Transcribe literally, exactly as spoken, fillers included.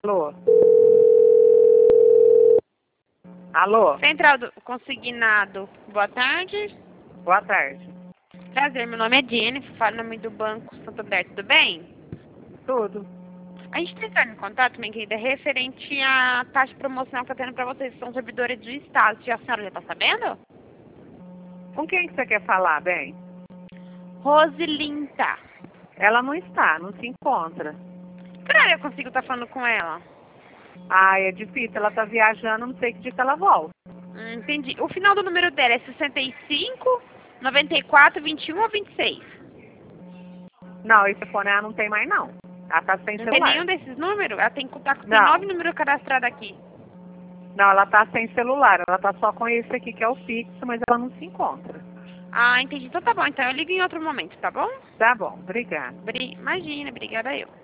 Alô? Alô? Central do Consignado, boa tarde. Boa tarde. Prazer, meu nome é Jennifer, falo em nome do Banco Santander, tudo bem? Tudo. A gente está entrando em contato, minha querida, referente à taxa promocional que está tendo para vocês, que são servidores do Estado. Já a senhora já está sabendo? Com quem que você quer falar, bem? Rosilinta. Ela não está, não se encontra. Que hora eu consigo estar falando com ela? Ah, é difícil, ela tá viajando, não sei que dia que ela volta. Hum, entendi. O final do número dela é sessenta e cinco, noventa e quatro, vinte e um ou vinte e seis? Não, esse telefone ela não tem mais não. Ela tá sem Não tem celular. nenhum desses números? Ela tem, tá, tem Não. nove números cadastrados aqui. Não, ela tá sem celular, ela tá só com esse aqui que é o fixo, mas ela não se encontra. Ah, entendi. Então tá bom. Então eu ligo em outro momento, tá bom? Tá bom, obrigada. Bri- Imagina, obrigada eu.